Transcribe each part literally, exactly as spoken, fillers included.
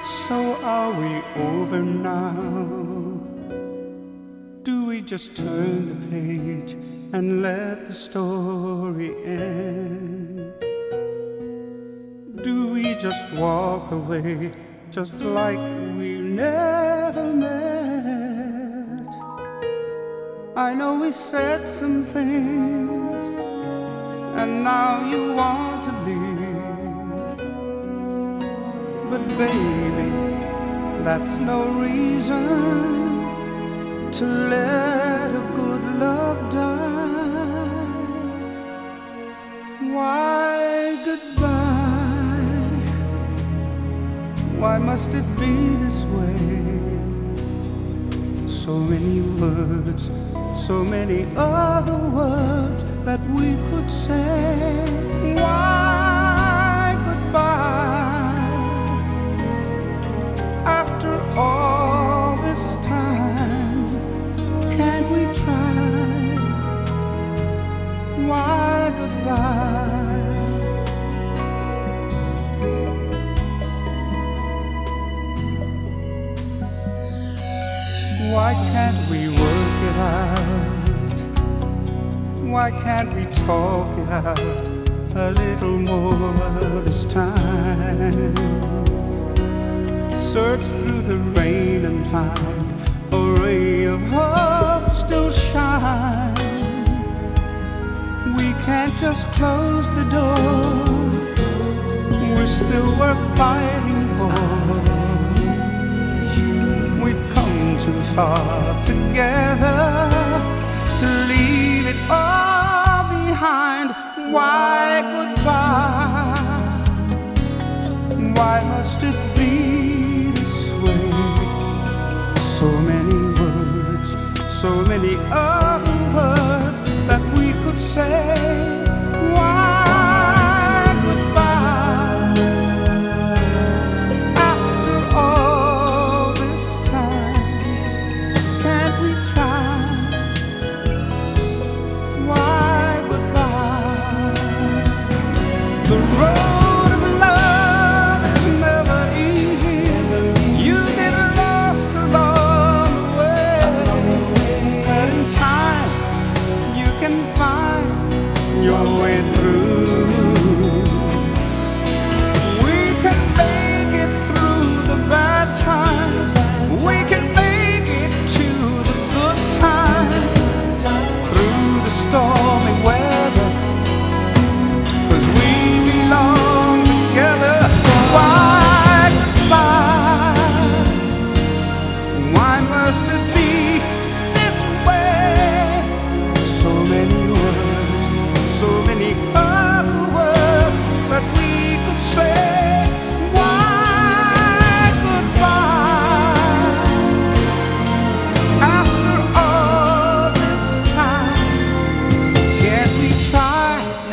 So are we over now? Do we just turn the page and let the story end? Do we just walk away just like we never met? I know we said some things and now you want to leave, but baby, that's no reason to let a good love die. Why goodbye? Why must it be this way? So many words, so many other words that we could say. Why goodbye? After all this time, can't we try? Why goodbye? Why can't we work it out? Why can't we talk it out a little more this time? Search through the rain and find a ray of hope still shines. We can't just close the door. We're still worth fighting for. We've come too far together to leave it all behind. Why goodbye? Why must it be this way? So many words, so many other words that we could say. Why goodbye? After all this time, can't we try? Why goodbye? The road of love is never easy. You get lost along the way, but in time you can find your way through. We can make it through the bad times. We can make it to the good times. Through the stormy weather, 'cause we belong together. Why goodbye? Why must it be this way? So many words, so many other words that we could say. Why goodbye? After all this time, can't we try?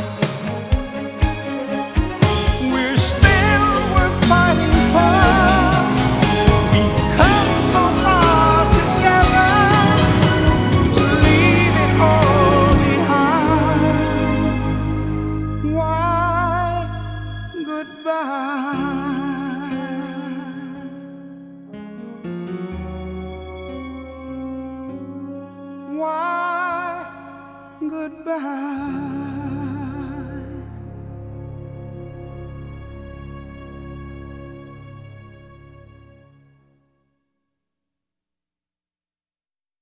We're still worth fighting for. We've come so far together to leave it all behind. Why goodbye? Why goodbye?